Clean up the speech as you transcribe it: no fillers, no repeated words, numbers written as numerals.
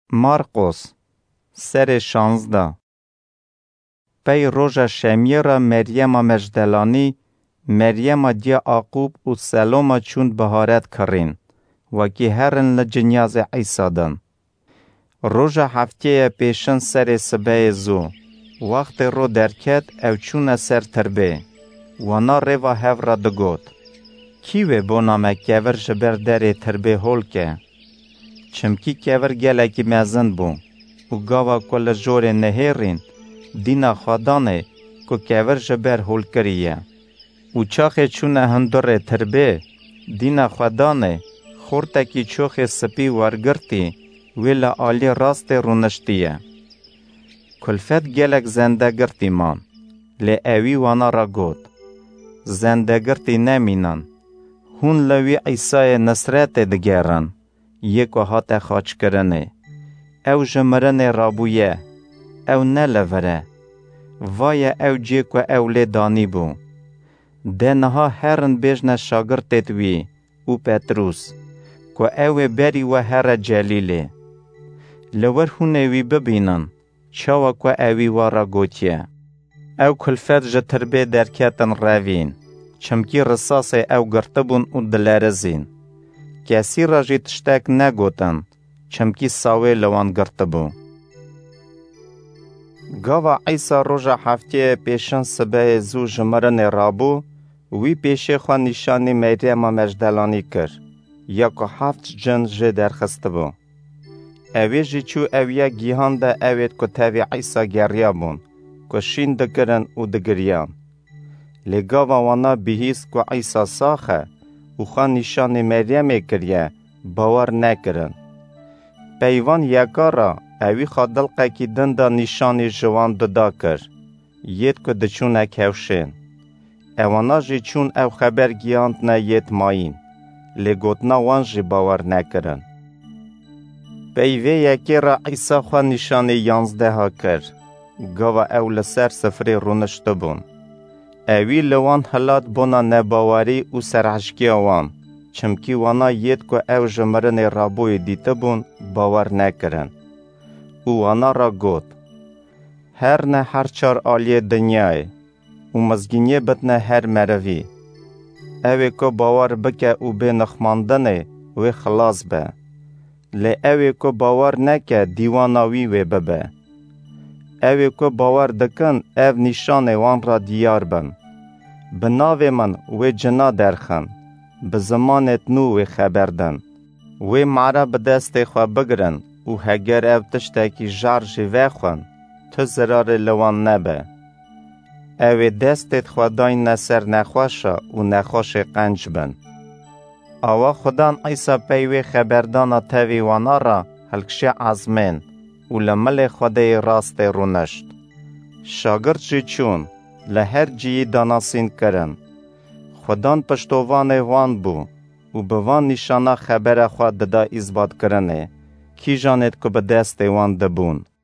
مارقوس سر 16 پی روژا شمیه را مریم مجدلانی مریم دیا آقوب و سلوم چون بهارت کرین و که هرن لجنیاز عیسا دن. روژا هفته پیشن سر سبه زو وقت رو درکت او چون سر تربه و نا ریوا هف را دگوت کیوه بونامه کور جبر در تربه هول که چمکی کور گله کی مزن بو و گاوا کل جور نهرین دینا خادانه کو کور جبر هول کریه و چاخ چون هندور تربه دینا خادانه خورتا کی چوخ سپی ورگرتی ویلا آلی راست رونشتیه کلفت گلک زنده گرتی مان لی اوی وانا را گوت زنده گرتی نمینن هون لوی عیسای نصرت دگرن یک و هات خاچ کرنه او جمرن رابویه او نلوره وای او جیک و او لیدانی بو دنها هرن بیجن شاگرتت وی او پتروس که او بری و هر جلیله لور هونه وی ببینن چاوا که اوی وارا گوتیه او کلفت جتربه درکتن روین چمکی رساس او گرتبون و دلارزین کسی را جی تشتک نگوتن چمکی ساوه لوان گرتبو گاوا عیسا روژا هفته پیشن سبه زو جمرن رابو وی پیشه خواه نشانی مریم مجدلانی کر یا که هفت جن جه درخسته بو اوی جی چو اویا گیهان ده اوید که تاوی عیسا گریا بون که شین دکرن و دگریان لگاوا وانا بهیست که عیسا ساخه و خواه نشان مریم کریه باور نکرن پیوان یکارا اوی خواه دلقه کی دنده نشان جوان ددا کر ید که دچونه کوشن اوانا جی چون او خبر گیاند نه ید ماین لگوتنا وان جی باور نکرن پیوه یکی را عیسا خواه نشان 11 ها کر گاوا او لسر سفری رونشته بون اوی لوان حلات بونا نباوری و سرعشکی وان چمکی وانا ید که او جمرن رابوی دیده بون باور نکرن او وانا را گوت هر نه هر چار آلی دنیای و مزگینی بدنه هر مروی اوی که باور بکه و به نخماندنه و خلاص به لی اوی که باور نکه دیواناوی و ببه اوی که باور دکن او نشان وان را دیار بن بناو من و جنا درخن به زمانت نو و خبردن و معرا به دست خواه بگرن و هگر او تشتاکی جار جوه خون تو زرار لوان نبه او دستت خواه داین نسر نخواشا و نخوش قنج بن آوا خودان عیسا پیوی خبردانا تاوی وانا را هلکشه عزمین و لمل خوده راست رونشت شاگرد جی چون لهر جی داناسین کرن خودان پشتوان وان بو و بوان نشانا خبر خواه ددا اثبات کرنه کی جانت که به دست وان دبون